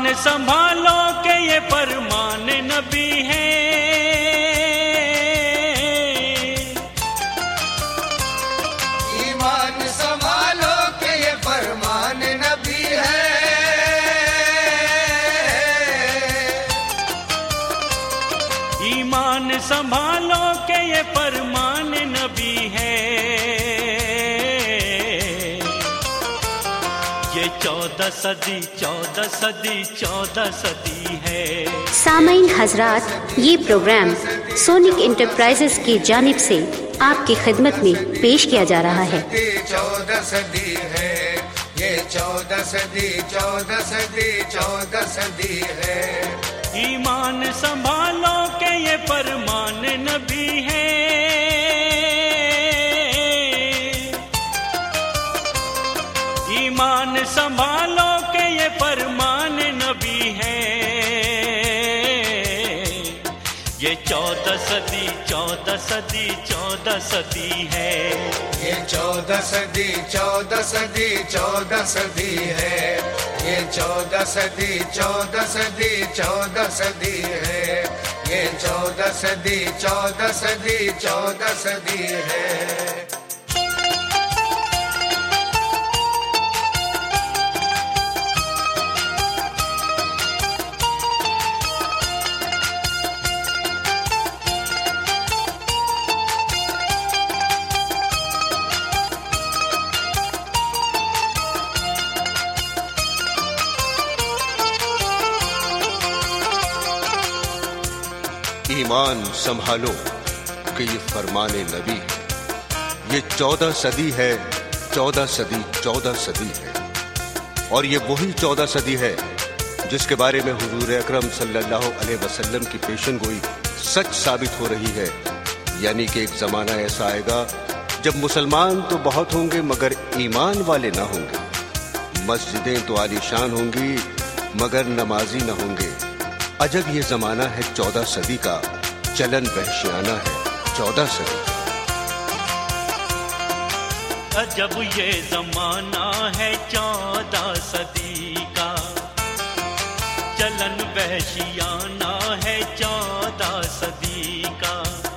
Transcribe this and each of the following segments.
संभालो के ये फरमान नबी है। ईमान संभालो के ये फरमान नबी है। ईमान संभालो के ये फरमान नबी है। ये 14 सदी है। सामाईन हजरात, ये प्रोग्राम सोनिक इंटरप्राइजेस की जानिब से आपकी खिदमत में पेश किया जा रहा है। 14 सदी है, ये 14 सदी है। ईमान संभालो के ये फरमान नबी है। ईमान संभालो के ये फरमान नबी है। ये 14 सदी है। ये 14 सदी है। ये 14 सदी है। ये 14 सदी है। ईमान संभालो कि ये फरमाने नबी है। ये 14 सदी है। 14 सदी है। और ये वही 14 सदी है जिसके बारे में हुजूर अकरम सल्लल्लाहु अलैहि वसल्लम की पेशनगोई सच साबित हो रही है। यानी कि एक जमाना ऐसा आएगा जब मुसलमान तो बहुत होंगे मगर ईमान वाले ना होंगे। मस्जिदें तो आलीशान होंगी मगर नमाजी ना होंगे। अजब ये जमाना है 14 सदी का, चलन वहशियाना है 14 सदी का। अजब ये जमाना है 14 सदी का, चलन वहशियाना है 14 सदी का।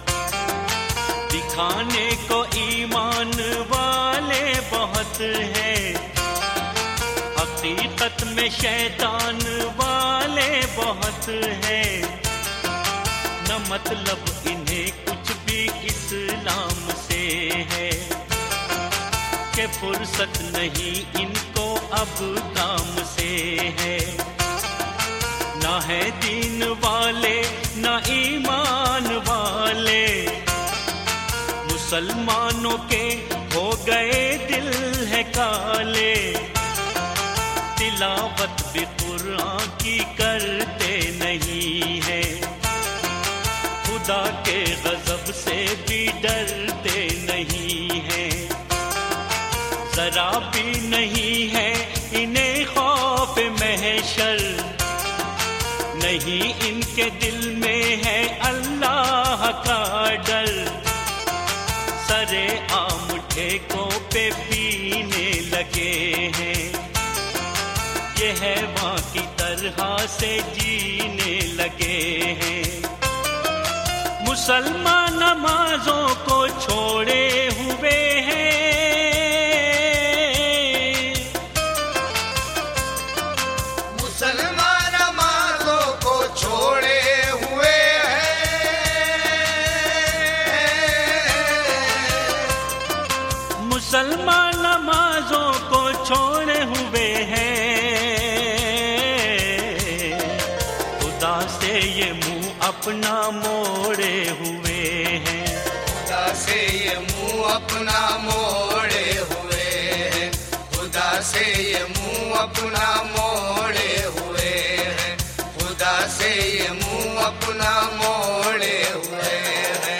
दिखाने को ईमान वाले बहुत हैं, हकीकत में शैतान वाले बहुत हैं। न मतलब इन्हें कुछ भी इस्लाम से है, कि फुर्सत नहीं इनको अब काम से है। ना है दीन वाले ना ईमान वाले, मुसलमानों के हो गए दिल है काले। तिलावत भी कुरान की करते नहीं है, खुदा के गजब से भी डरते नहीं है। जरा भी नहीं है इन्हें खौफ महशर, नहीं इनके दिल में है अल्लाह का डर। सरे आम ठेकों पे पीने लगे हैं, ये है वहाँ की तरह से जीने लगे हैं। मुसलमान नमाजों को छोड़े हुए हैं, मुसलमान नमाजों को छोड़े हुए हैं। मुसलमान नमाजों को छोड़े हुए हैं। खुदा से ये मुंह अपना मोड़े हुए हैं, खुदा से ये मुंह अपना मोड़े हुए हैं। खुदा से ये मुंह अपना मोड़े हुए हैं। खुदा से ये मुंह अपना मोड़े हुए हैं।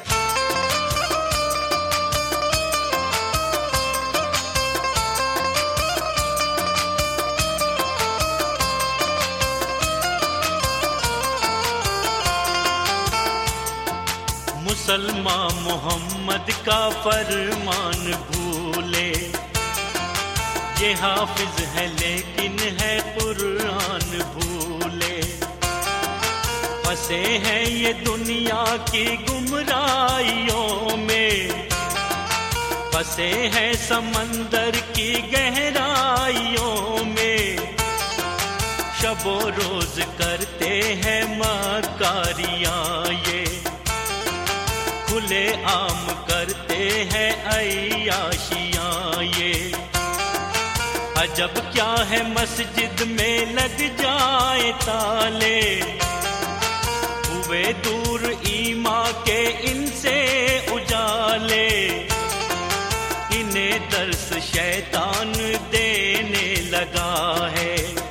मुसलमान मोहम्मद का फरमान भूले, ये हाफिज है लेकिन है कुरान भूले, फंसे हैं ये दुनिया की गुमराइयों में, फंसे हैं समंदर की गहराइयों में, शबो रोज करते हैं मकारियां ये, खुले आम करते हैं अय्याशियां ये। अजब क्या है मस्जिद में लग जाए ताले, हुए दूर ईमा के इनसे उजाले, इन्हें दर्स शैतान देने लगा है,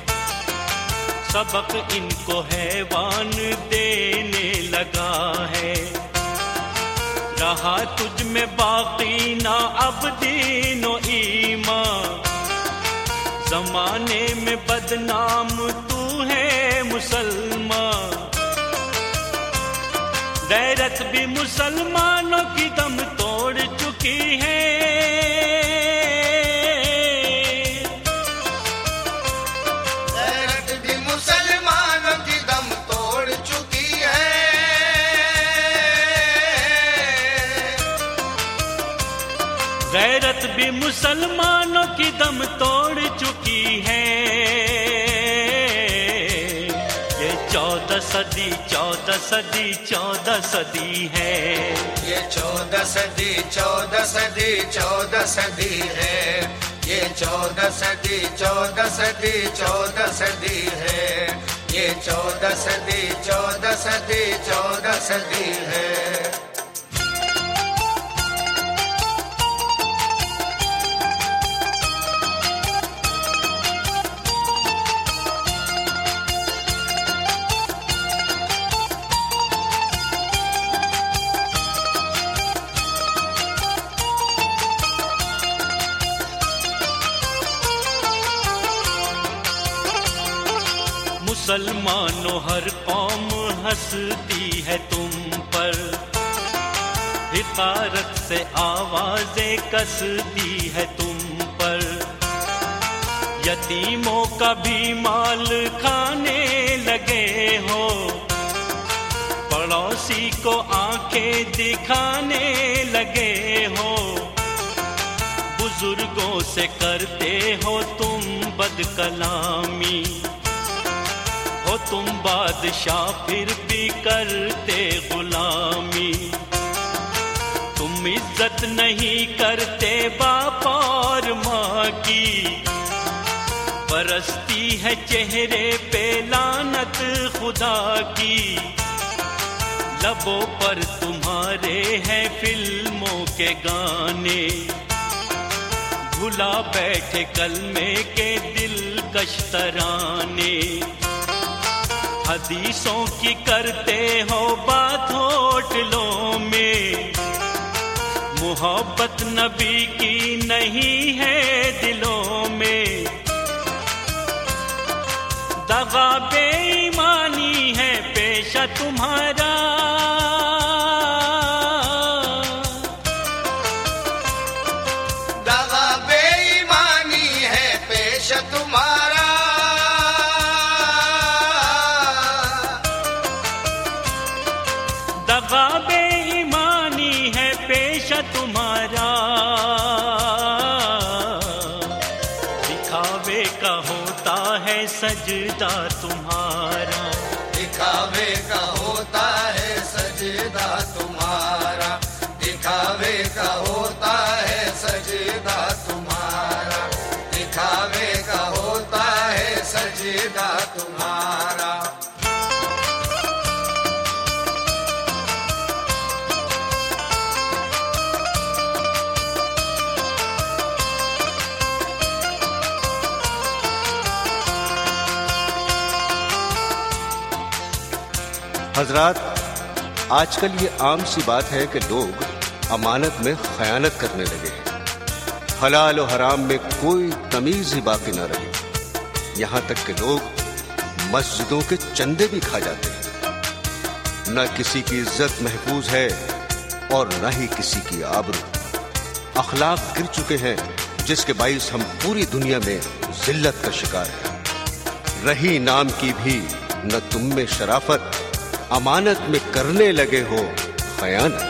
सबक इनको हैवान देने लगा है। रहा तुझ में बाकी ना अब दीनो ईमान, जमाने में बदनाम तू है मुसलमान। गैरत भी मुसलमानों की दम तोड़ चुकी है, गैरत भी मुसलमानों की दम तोड़ चुकी है, गैरत भी मुसलमानों की दम तोड़ चुकी है। ये 14 सदी 14 सदी 14 सदी है, ये 14 सदी 14 सदी 14 सदी है, ये 14 सदी 14 सदी 14 सदी है, ये 14 सदी 14 सदी 14 सदी है। मुसलमानों हर कौम हंसती है तुम पर, हिकारत से आवाजें कसती है तुम पर, यतीमों का भी माल खाने लगे हो, पड़ोसी को आंखें दिखाने लगे हो, बुजुर्गों से करते हो तुम बदकलामी, हो तुम बादशाह फिर भी करते गुलामी, तुम इज्जत नहीं करते बाप और माँ की, बरसती है चेहरे पे लानत खुदा की, लबों पर तुम्हारे हैं फिल्मों के गाने, भुला बैठे कलमे के दिलकश तराने, हदीसों की करते हो बात होटलों में, मोहब्बत नबी की नहीं है दिलों में, दगा बेईमानी है पेशा तुम्हारा, दगा बेईमानी है पेशा तुम्हारा, दगा बेईमानी है पेशा तुम्हारा, दिखावे का होता है सजदा तुम्हारा, दिखावे का होता है सजदा तुम्हारा, दिखावे का होता है सजदा तुम्हारा, दिखावे का होता है सजदा तुम्हारा। हजरात, आजकल ये आम सी बात है कि लोग अमानत में खयानत करने लगे हैं। हलाल और हराम में कोई तमीज ही बाकी ना रही। यहाँ तक कि लोग मस्जिदों के चंदे भी खा जाते हैं। न किसी की इज्जत महफूज है और न ही किसी की आबरू। अखलाक गिर चुके हैं, जिसके बाइस हम पूरी दुनिया में जिल्लत का शिकार हैं। रही नाम की भी न तुम में शराफत, अमानत में करने लगे हो खयानत।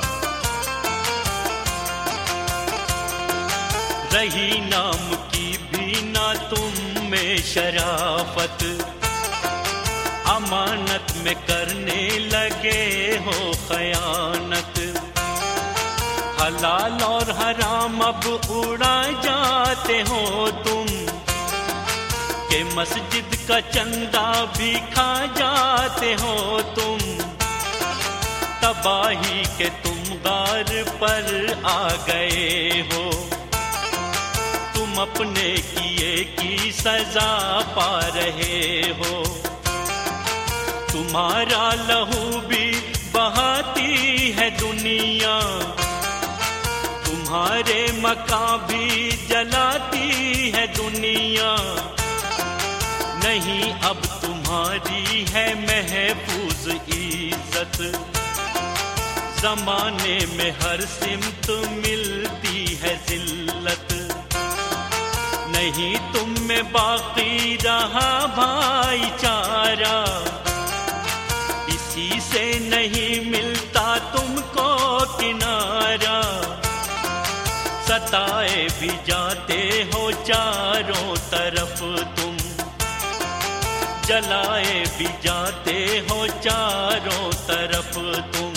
रही नाम की भी ना तुम में शराफत, अमानत में करने लगे हो खयानत। हलाल और हराम अब उड़ा जाते हो तुम, के मस्जिद का चंदा भी खा जाते हो तुम। तबाही के तुम गार पर आ गए हो, तुम अपने किए की सजा पा रहे हो। तुम्हारा लहू भी बहाती है दुनिया, तुम्हारे मकान भी जलाती है दुनिया। नहीं अब तुम्हारी है महफूज इज्जत, जमाने में हर सिमत मिलती है जिल्लत। नहीं तुम में बाकी रहा भाईचारा, इसी से नहीं मिलता तुमको किनारा। सताए भी जाते हो चारों तरफ तुम, जलाए भी जाते हो चारों तरफ तुम।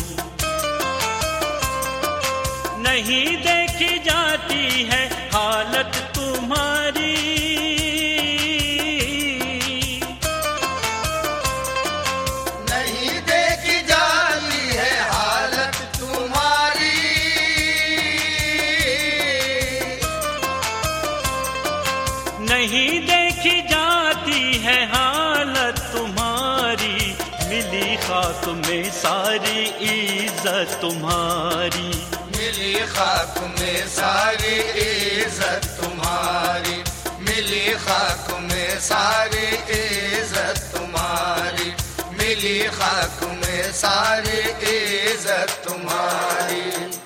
नहीं देखी जाती है हालत तुम्हारी, नहीं देखी जाती है हालत तुम्हारी। नहीं देखी जाती है हालत तुम्हारी, मिली खाक में सारी इज्जत तुम्हारी। मिली खाक में सारी इज्जत तुम्हारी, मिली खाक में सारी इज्जत तुम्हारी, मिली खाक में सारी इज्जत तुम्हारी।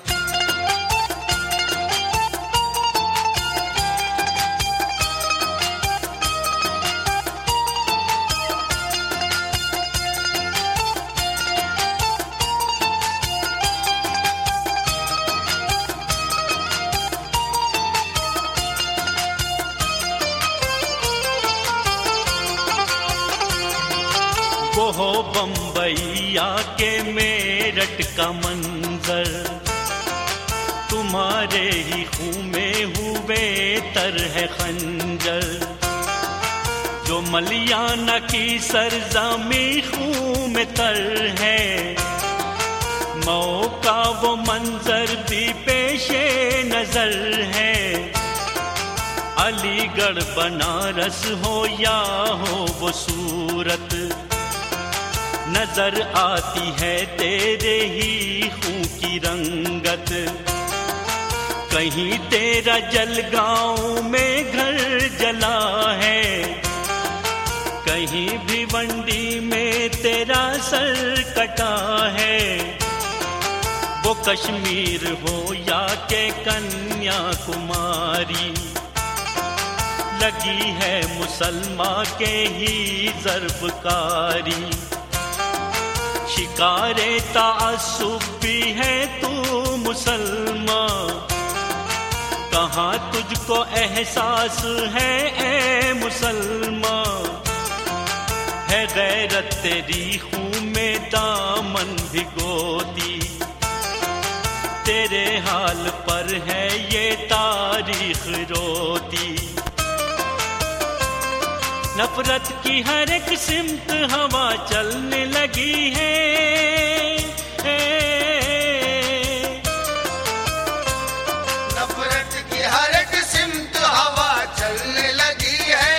वो हो बम्बईया के मेरठ का मंजर, तुम्हारे ही खून में हुए तर है खंजर। जो मलियाना की सरजमी खून में तर है, मऊ का वो मंजर भी पेशे नजर है। अलीगढ़ बनारस हो या हो वो सूरत, नजर आती है तेरे ही खून की रंगत। कहीं तेरा जलगांव में घर जला है, कहीं भिवंडी में तेरा सर कटा है। वो कश्मीर हो या के कन्याकुमारी, लगी है मुसलमान के ही ज़र्बकारी। शिकारे ताअस्सुब भी है तू मुसलमान, कहाँ तुझको एहसास है ए मुसलमान। है गैरत तेरी खून में दामन भिगोती, तेरे हाल पर है ये तारीख रोती। नफरत की हर एक सिमत हवा चलने लगी है, नफरत की हर एक सिमत हवा चलने लगी है।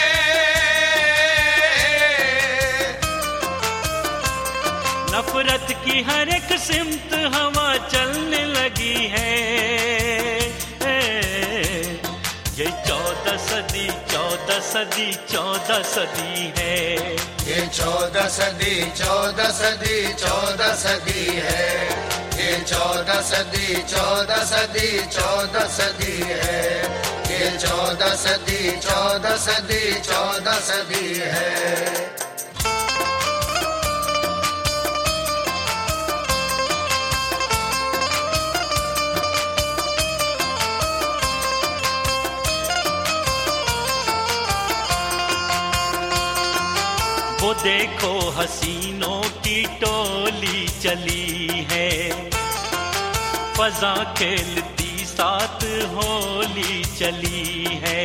नफरत की हर एक सिमत हवा चलने लगी है। ये 14 सदी 14 सदी 14 सदी है, ये 14 सदी 14 सदी 14 सदी है, ये 14 सदी 14 सदी 14 सदी है, ये 14 सदी 14 सदी 14 सदी है। वो देखो हसीनों की टोली चली है, फजा खेलती साथ होली चली है।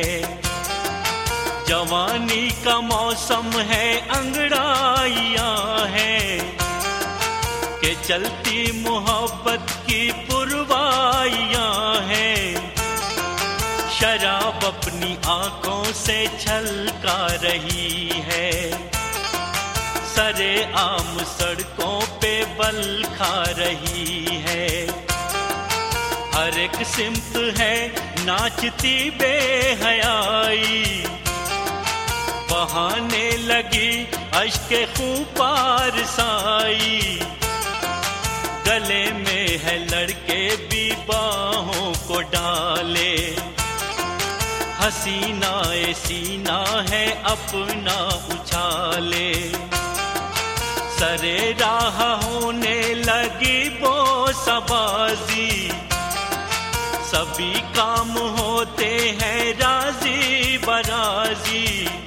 जवानी का मौसम है, अंगड़ाइयाँ हैं के चलती मोहब्बत की पुरवाइयाँ हैं। शराब अपनी आंखों से छलका रही है, सरे आम सड़कों पे बल खा रही है। हर एक सिमत है नाचती बेहयाई, बहाने लगी अश्के खूंपार साई। गले में है लड़के भी बाहों को डाले, हसीना ए सीना है अपना उछाले। सरे राह होने लगी बोसाबाजी, सभी काम होते हैं राजी बराजी।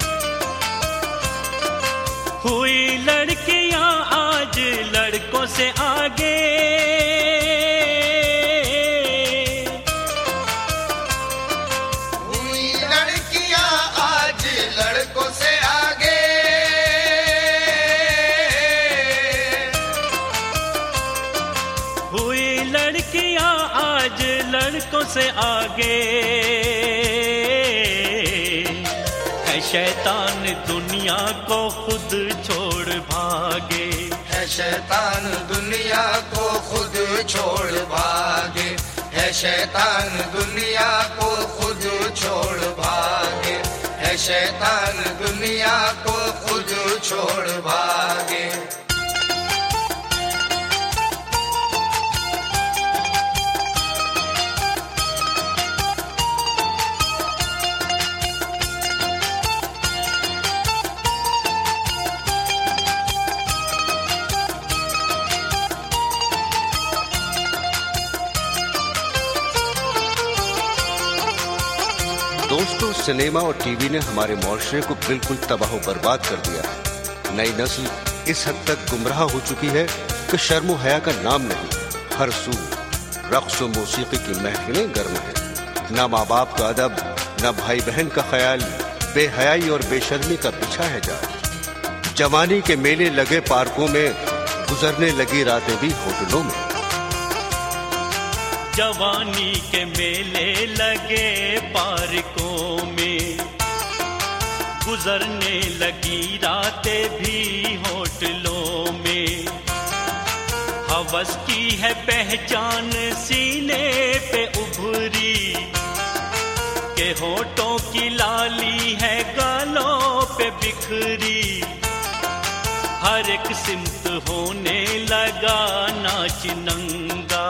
हुई लड़कियां आज लड़कों से आगे, हुई लड़कियां आज लड़कों से आगे। हुई लड़कियां आज लड़कों से आगे। है शैतान दुनिया को खुद छोड़ भागे, है शैतान दुनिया को खुद छोड़ भागे, है शैतान दुनिया को खुद छोड़ भागे, है शैतान दुनिया को खुद छोड़ भागे। दोस्तों, सिनेमा और टीवी ने हमारे मुआशरे को बिल्कुल तबाह बर्बाद कर दिया है। नई नस्ल इस हद तक गुमराह हो चुकी है कि शर्म और हया का नाम नहीं। हर सू रक्स और मौसीकी की महफिलें गर्म है। न माँ बाप का अदब, न भाई बहन का ख्याल, बेहयाई और बेशर्मी का पीछा है जाए। जवानी के मेले लगे पार्कों में, गुजरने लगी रातें भी होटलों में। जवानी के मेले लगे पार्कों में, गुजरने लगी रातें भी होटलों में। हवस की है पहचान सीने पे उभरी, के होठों की लाली है गालों पे बिखरी। हर एक सिमत होने लगा नाच नंगा,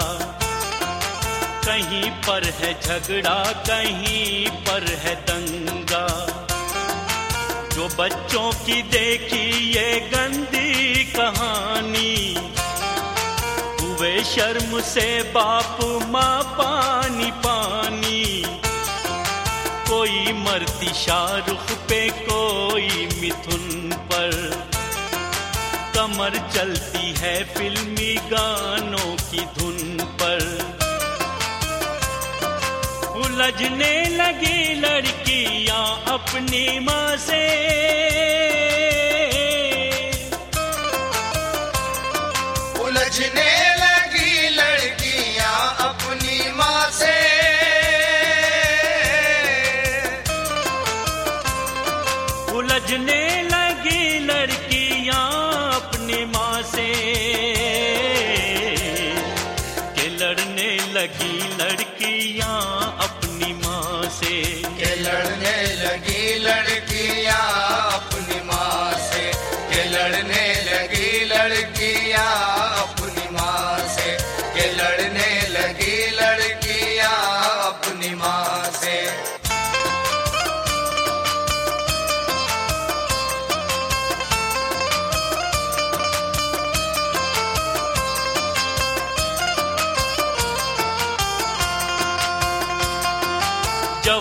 कहीं पर है झगड़ा कहीं पर है दंगा। जो बच्चों की देखी ये गंदी कहानी, हुए शर्म से बाप माँ पानी पानी। कोई मरती शाहरुख पे कोई मिथुन पर, कमर चलती है फिल्मी गानों की धुन पर। उलझने लगी लड़कियां अपनी माँ से, उलझने लगी लड़कियां अपनी माँ से। उलझने लगी लड़कियां अपनी माँ से, के लड़ने लगी लड़कियां अपनी माँ से, के लड़ने लगी लड़कियां अपनी माँ से, के लड़ने लगी लड़कियां अपनी माँ से, के लड़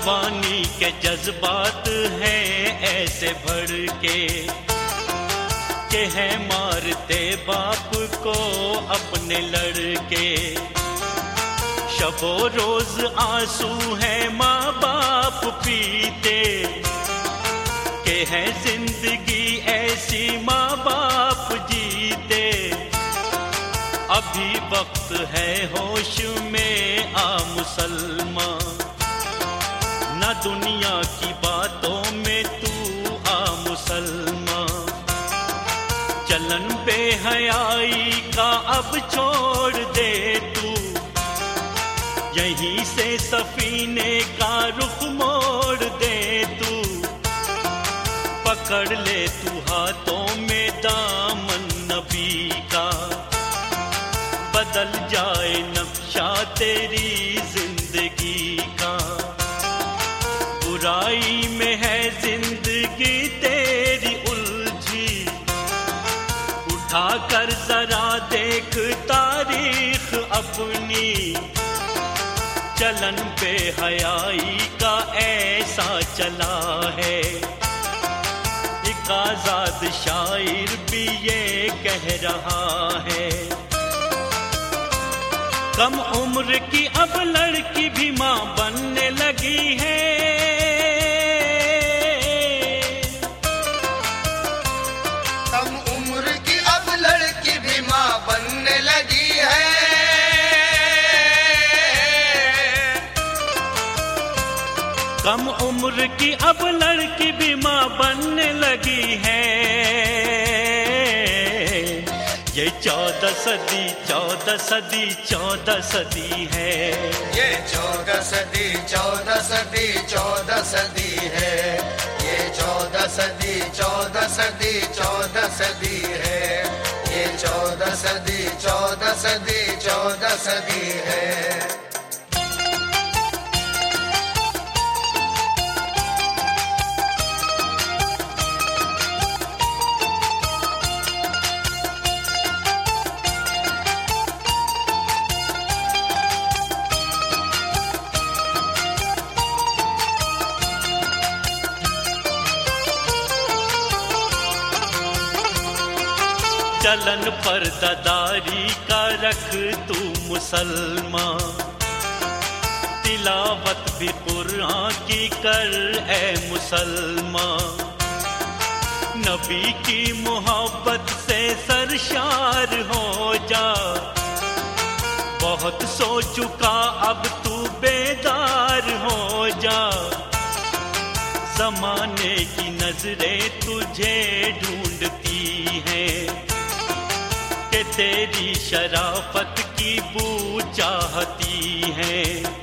जवानी के जज्बात हैं ऐसे भड़के के हैं मारते बाप को अपने लड़के। शबो रोज आंसू है माँ बाप पीते के हैं जिंदगी ऐसी माँ बाप जीते। अभी वक्त है होश में आ मुसलमान, न दुनिया की बातों में तू आ मुसलमान। चलन बेहयाई का अब छोड़ दे तू, यहीं से सफीने का रुख मोड़ दे तू। पकड़ ले तू हाथों में दामन नबी का, बदल जाए नक्शा तेरी जिंदगी का। बुराई में है जिंदगी तेरी उलझी, उठा कर जरा देख तारीख अपनी। चलन पे हयाई का ऐसा चला है, एक आजाद शायर भी ये कह रहा है। कम उम्र की अब लड़की भी माँ बनने लगी है। कम उम्र की अब लड़की भी माँ बनने लगी है। कम उम्र की अब लड़की भी माँ बनने लगी है। ये 14 सदी 14 सदी 14 सदी है। ये 14 सदी 14 सदी 14 सदी है। ये 14 सदी 14 सदी 14 सदी है। ये 14 सदी 14 सदी 14 सदी है। चलन पर्दादारी का रख तू मुसलमान, तिलावत भी कुरान की कर ए मुसलमान। नबी की मोहब्बत से सरशार हो जा, बहुत सो चुका अब तू बेदार हो जा। ज़माने की नजरें तुझे ढूंढती हैं, कि तेरी शराफत की बू चाहती है।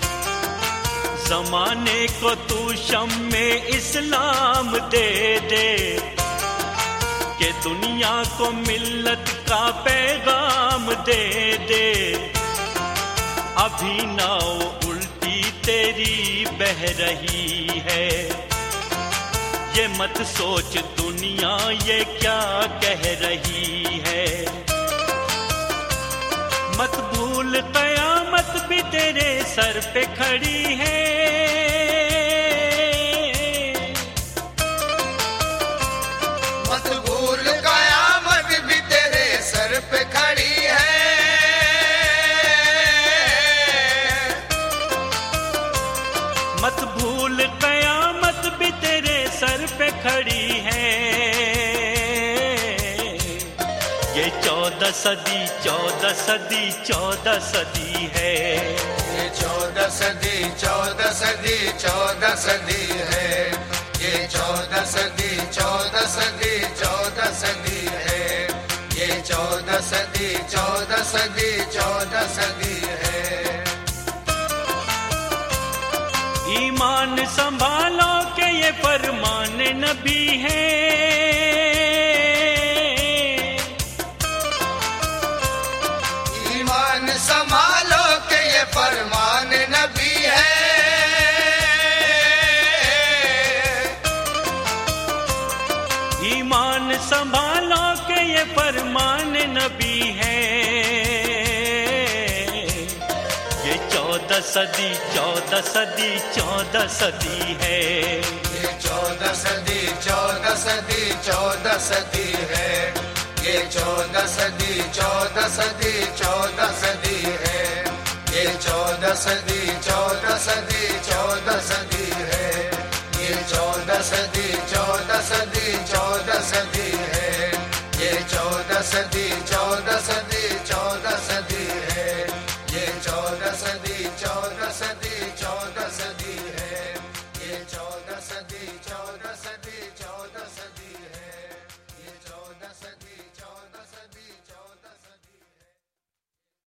ज़माने को तू शम्मे इस्लाम दे दे, कि दुनिया को मिल्लत का पैगाम दे दे। अभी नाव उल्टी तेरी बह रही है, ये मत सोच दुनिया ये क्या कह रही है। मत भूल कयामत भी तेरे सर पे खड़ी है। मत भूल कयामत भी तेरे सर पे खड़ी है। मत भूल कयामत भी तेरे सर पे खड़ी है। ये 14 सदी 14 सदी 14 सदी है। ये 14 सदी 14 सदी 14 सदी है। ये 14 सदी 14 सदी 14 सदी है। ये 14 सदी 14 सदी 14 सदी है। ईमान संभालो के ये फरमान नबी है। संभालो के ये फरमान नबी है। ईमान संभालो के ये फरमान नबी है। ये 14 सदी 14 सदी है। ये 14 सदी है। ये 14 सदी है। ये 14 सदी